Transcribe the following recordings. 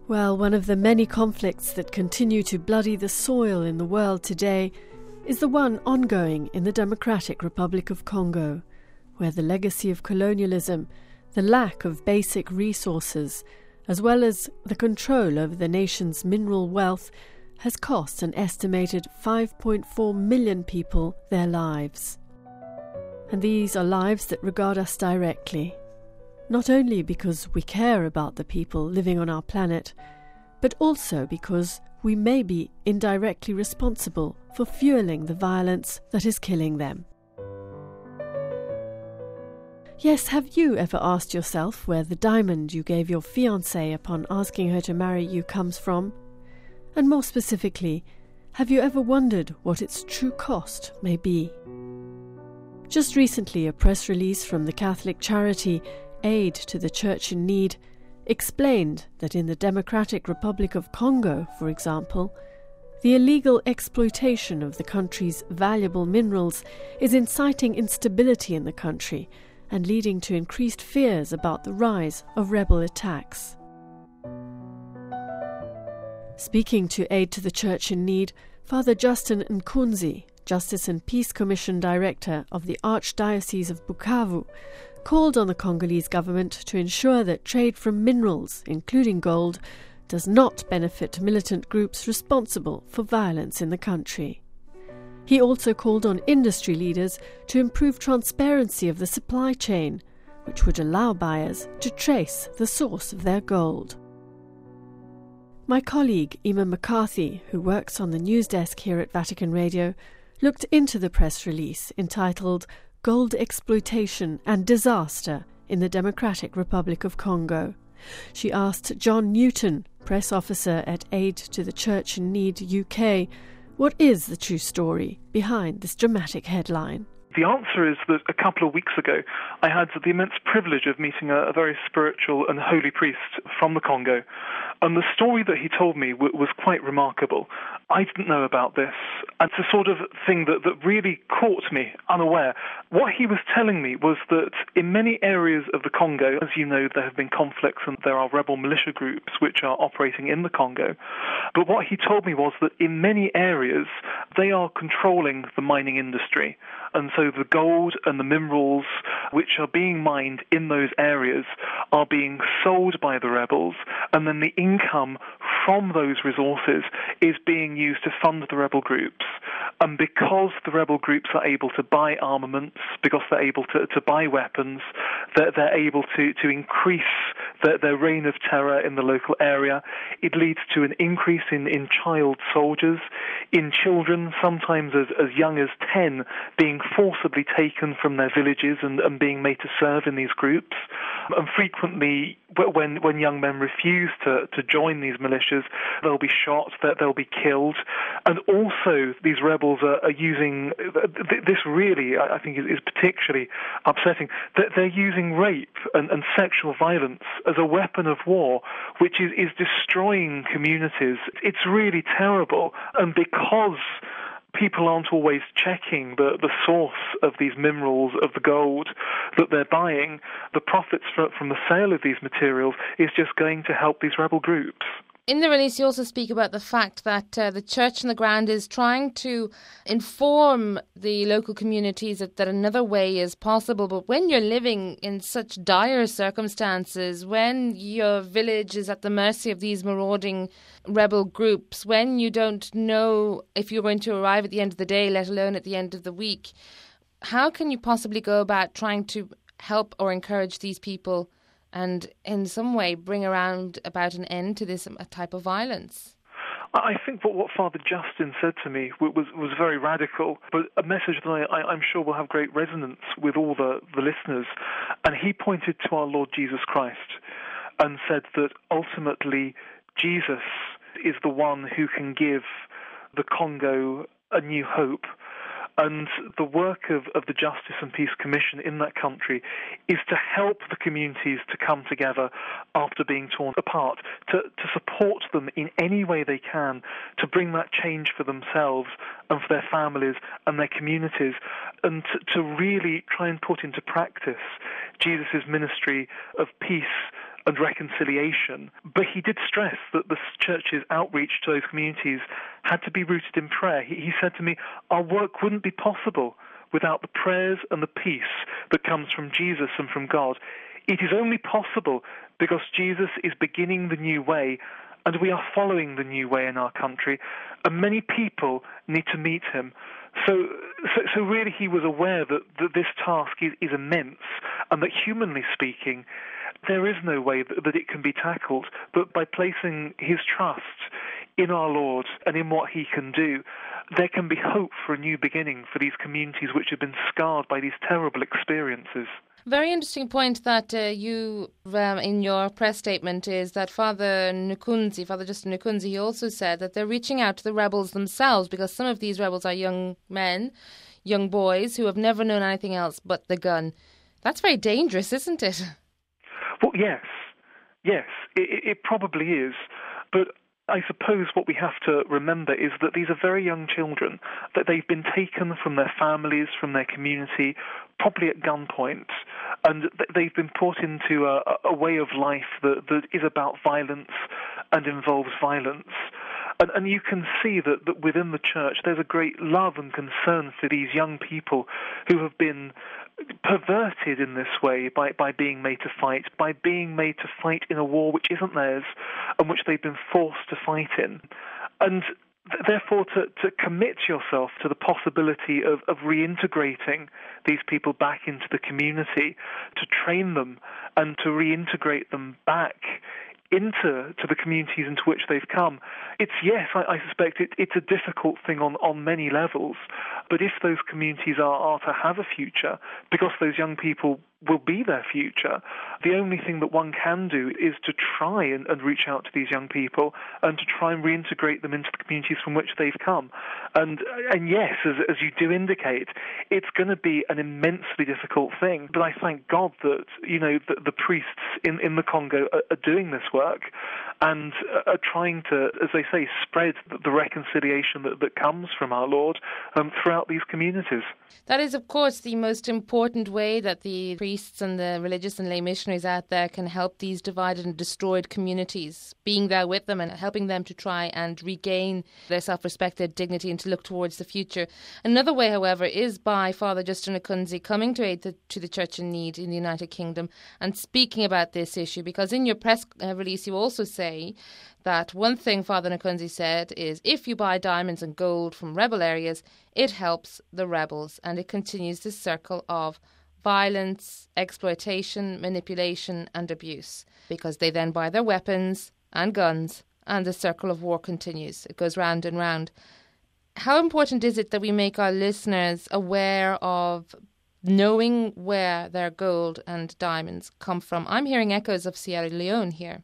Well, one of the many conflicts that continue to bloody the soil in the world today is the one ongoing in the Democratic Republic of Congo, where the legacy of colonialism, the lack of basic resources, as well as the control over the nation's mineral wealth, has cost an estimated 5.4 million people their lives. And these are lives that regard us directly, not only because we care about the people living on our planet, but also because we may be indirectly responsible for fueling the violence that is killing them. Yes, have you ever asked yourself where the diamond you gave your fiancée upon asking her to marry you comes from? And more specifically, have you ever wondered what its true cost may be? Just recently, a press release from the Catholic charity Aid to the Church in Need explained that in the Democratic Republic of Congo, for example, the illegal exploitation of the country's valuable minerals is inciting instability in the country and leading to increased fears about the rise of rebel attacks. Speaking to Aid to the Church in Need, Father Justin Nkunzi, Justice and Peace Commission Director of the Archdiocese of Bukavu, called on the Congolese government to ensure that trade from minerals, including gold, does not benefit militant groups responsible for violence in the country. He also called on industry leaders to improve transparency of the supply chain, which would allow buyers to trace the source of their gold. My colleague Emma McCarthy, who works on the news desk here at Vatican Radio, looked into the press release entitled Gold Exploitation and Disaster in the Democratic Republic of Congo. She asked John Newton, press officer at Aid to the Church in Need UK, what is the true story behind this dramatic headline? The answer is that a couple of weeks ago, I had the immense privilege of meeting a very spiritual and holy priest from the Congo. And the story that he told me was quite remarkable. I didn't know about this. It's a sort of thing that really caught me unaware. What he was telling me was that in many areas of the Congo, as you know, there have been conflicts and there are rebel militia groups which are operating in the Congo. But what he told me was that in many areas, they are controlling the mining industry. And so the gold and the minerals which are being mined in those areas are being sold by the rebels, and then the income from those resources is being used to fund the rebel groups. And because the rebel groups are able to buy armaments, because they're able to buy weapons, they're able to increase their reign of terror in the local area, it leads to an increase in child soldiers, in children, sometimes as young as 10, being forcibly taken from their villages and being made to serve in these groups. And frequently, when young men refuse to join these militias, they'll be shot, they'll be killed. And also, these rebels are using, this really, I think, is particularly upsetting, that they're using rape and sexual violence as a weapon of war, which is destroying communities. It's really terrible. And because people aren't always checking the source of these minerals, of the gold that they're buying, the profits from the sale of these materials is just going to help these rebel groups. In the release, you also speak about the fact that the church on the ground is trying to inform the local communities that another way is possible. But when you're living in such dire circumstances, when your village is at the mercy of these marauding rebel groups, when you don't know if you're going to arrive at the end of the day, let alone at the end of the week, how can you possibly go about trying to help or encourage these people and in some way bring about an end to this type of violence? I think what Father Justin said to me was very radical, but a message that I'm sure will have great resonance with all the listeners. And he pointed to our Lord Jesus Christ and said that ultimately Jesus is the one who can give the Congo a new hope. And the work of the Justice and Peace Commission in that country is to help the communities to come together after being torn apart, to support them in any way they can, to bring that change for themselves and for their families and their communities, and to really try and put into practice Jesus' ministry of peace and reconciliation. But he did stress that the church's outreach to those communities had to be rooted in prayer. He said to me, our work wouldn't be possible without the prayers and the peace that comes from Jesus and from God. It is only possible because Jesus is beginning the new way, and we are following the new way in our country, and many people need to meet him. So really he was aware that this task is immense, and that humanly speaking, there is no way that it can be tackled, but by placing his trust in our Lord and in what he can do, there can be hope for a new beginning for these communities which have been scarred by these terrible experiences. Very interesting point that you, in your press statement, is that Father Justin Nkunzi, he also said that they're reaching out to the rebels themselves, because some of these rebels are young men, young boys who have never known anything else but the gun. That's very dangerous, isn't it? Well, yes, it probably is. But I suppose what we have to remember is that these are very young children, that they've been taken from their families, from their community, probably at gunpoint, and they've been put into a way of life that is about violence and involves violence. And you can see that within the church there's a great love and concern for these young people who have been perverted in this way by being made to fight in a war which isn't theirs and which they've been forced to fight in. And therefore to commit yourself to the possibility of reintegrating these people back into the community, to train them and to reintegrate them back into the communities into which they've come. I suspect it's a difficult thing on many levels, but if those communities are to have a future, because those young people will be their future, the only thing that one can do is to try and reach out to these young people and to try and reintegrate them into the communities from which they've come. And yes, as you do indicate, it's going to be an immensely difficult thing, but I thank God that, the priests in the Congo are doing this work and are trying to, as they say, spread the reconciliation that comes from our Lord throughout these communities. That is, of course, the most important way that the priests and the religious and lay missionaries out there can help these divided and destroyed communities, being there with them and helping them to try and regain their self-respect, their dignity, and to look towards the future. Another way, however, is by Father Justin Nkunzi coming to aid to the Church in Need in the United Kingdom and speaking about this issue, because in your press release you also say that one thing Father Nkunzi said is, if you buy diamonds and gold from rebel areas, it helps the rebels, and it continues this circle of violence, exploitation, manipulation and abuse, because they then buy their weapons and guns and the circle of war continues. It goes round and round. How important is it that we make our listeners aware of knowing where their gold and diamonds come from? I'm hearing echoes of Sierra Leone here.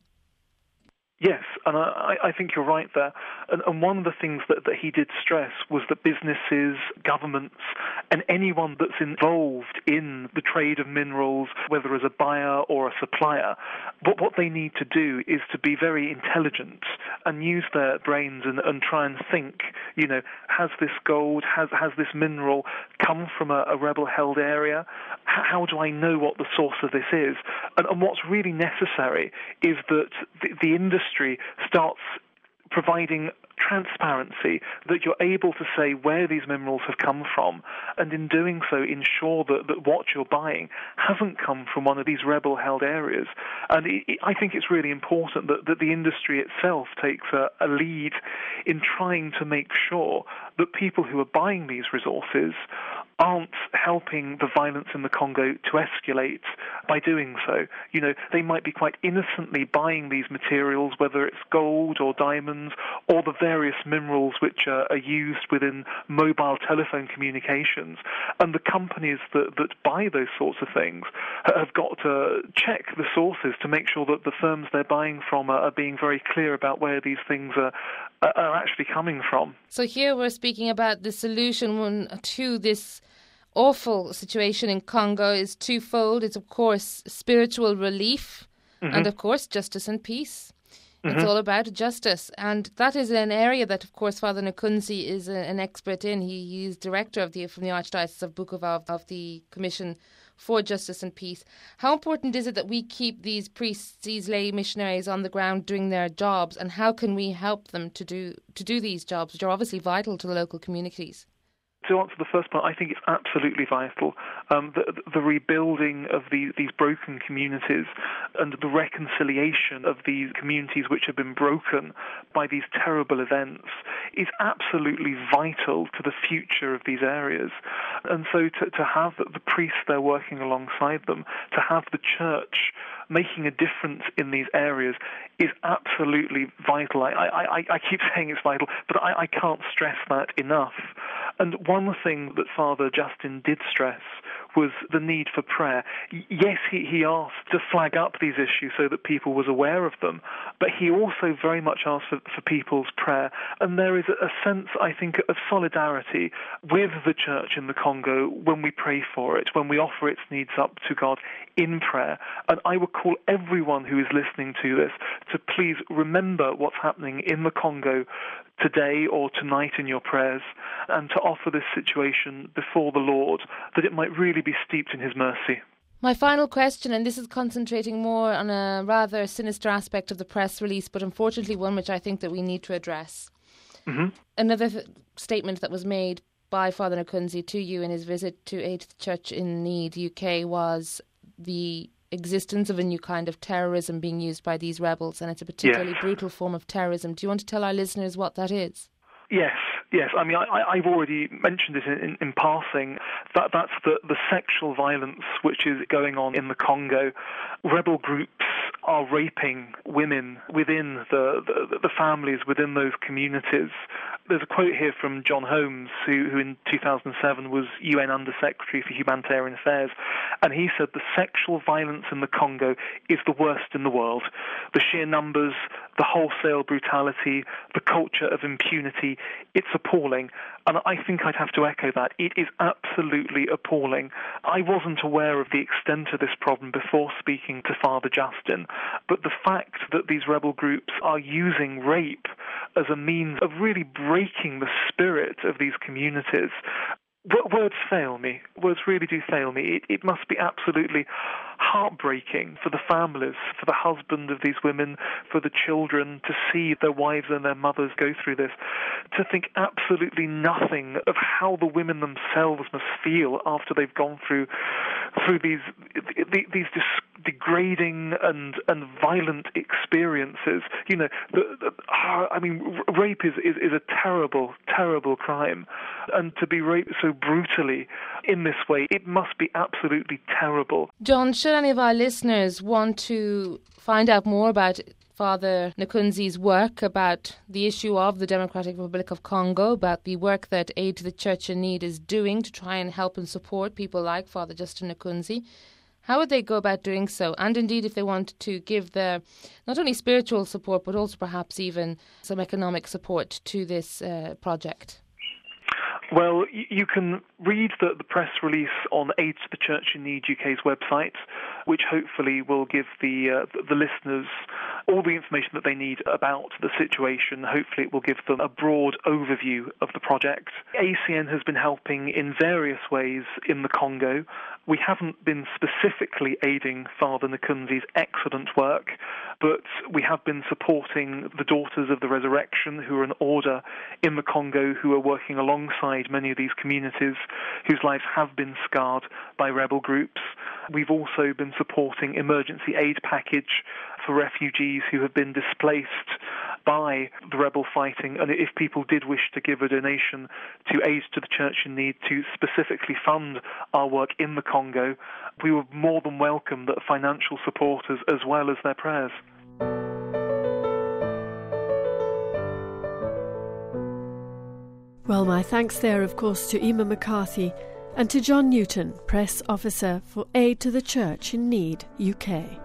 Yes, and I think you're right there. And one of the things that he did stress was that businesses, governments, and anyone that's involved in the trade of minerals, whether as a buyer or a supplier, what they need to do is to be very intelligent and use their brains and try and think, has this gold, has this mineral come from a rebel-held area? How do I know what the source of this is? And what's really necessary is that the industry starts providing transparency, that you're able to say where these minerals have come from, and in doing so ensure that what you're buying hasn't come from one of these rebel-held areas. And I think it's really important that the industry itself takes a lead in trying to make sure that people who are buying these resources aren't helping the violence in the Congo to escalate by doing so. They might be quite innocently buying these materials, whether it's gold or diamonds or the various minerals which are used within mobile telephone communications. And the companies that buy those sorts of things have got to check the sources to make sure that the firms they're buying from are being very clear about where these things are actually coming from. So here we're speaking about the solution to this awful situation in Congo is twofold. It's, of course, spiritual relief and, of course, justice and peace. It's all about justice. And that is an area that, of course, Father Nkunzi is an expert in. He is director from the Archdiocese of Bukavu of the Commission for justice and peace. How important is it that we keep these priests, these lay missionaries on the ground doing their jobs, and how can we help them to do these jobs, which are obviously vital to the local communities? To answer the first part, I think it's absolutely vital. The rebuilding of these broken communities and the reconciliation of these communities which have been broken by these terrible events is absolutely vital to the future of these areas. And so to have the priests there working alongside them, to have the church making a difference in these areas is absolutely vital. I keep saying it's vital, but I can't stress that enough. And one thing that Father Justin did stress was the need for prayer. Yes, he asked to flag up these issues so that people was aware of them, but he also very much asked for people's prayer. And there is a sense, I think, of solidarity with the church in the Congo when we pray for it, when we offer its needs up to God in prayer. And I would call everyone who is listening to this to please remember what's happening in the Congo today or tonight in your prayers, and to offer this situation before the Lord, that it might really be steeped in his mercy. My final question, and this is concentrating more on a rather sinister aspect of the press release, but unfortunately one which I think that we need to address. Mm-hmm. Another statement that was made by Father Nkunzi to you in his visit to Aid to the Church in Need UK was the existence of a new kind of terrorism being used by these rebels, and it's a particularly brutal form of terrorism. Do you want to tell our listeners what that is? Yes. I mean, I've already mentioned it in passing. That's the sexual violence which is going on in the Congo. Rebel groups are raping women within the families within those communities. There's a quote here from John Holmes, who in 2007 was UN Under-Secretary for Humanitarian Affairs, and he said the sexual violence in the Congo is the worst in the world. The sheer numbers, the wholesale brutality, the culture of impunity, it's appalling. And I think I'd have to echo that. It is absolutely appalling. I wasn't aware of the extent of this problem before speaking to Father Justin, but the fact that these rebel groups are using rape as a means of really breaking the spirit of these communities, words fail me. Words really do fail me. It must be absolutely heartbreaking for the families, for the husband of these women, for the children, to see their wives and their mothers go through this, to think absolutely nothing of how the women themselves must feel after they've gone through these degrading and violent experiences. You know, rape is a terrible, terrible crime, and to be raped so brutally in this way, it must be absolutely terrible. John, should any of our listeners want to find out more about Father Nkunzi's work, about the issue of the Democratic Republic of Congo, about the work that Aid to the Church in Need is doing to try and help and support people like Father Justin Nkunzi, how would they go about doing so? And indeed, if they want to give their not only spiritual support, but also perhaps even some economic support to this project? Well, you can read the press release on Aid to the Church in Need UK's website, which hopefully will give the listeners all the information that they need about the situation. Hopefully it will give them a broad overview of the project. ACN has been helping in various ways in the Congo. We haven't been specifically aiding Father Nkunzi's excellent work, but we have been supporting the Daughters of the Resurrection, who are an order in the Congo who are working alongside many of these communities whose lives have been scarred by rebel groups. We've also been supporting emergency aid package for refugees who have been displaced by the rebel fighting, and if people did wish to give a donation to Aid to the Church in Need to specifically fund our work in the Congo, we would more than welcome the financial support as well as their prayers. Well, my thanks there, of course, to Emma McCarthy and to John Newton, Press Officer for Aid to the Church in Need UK.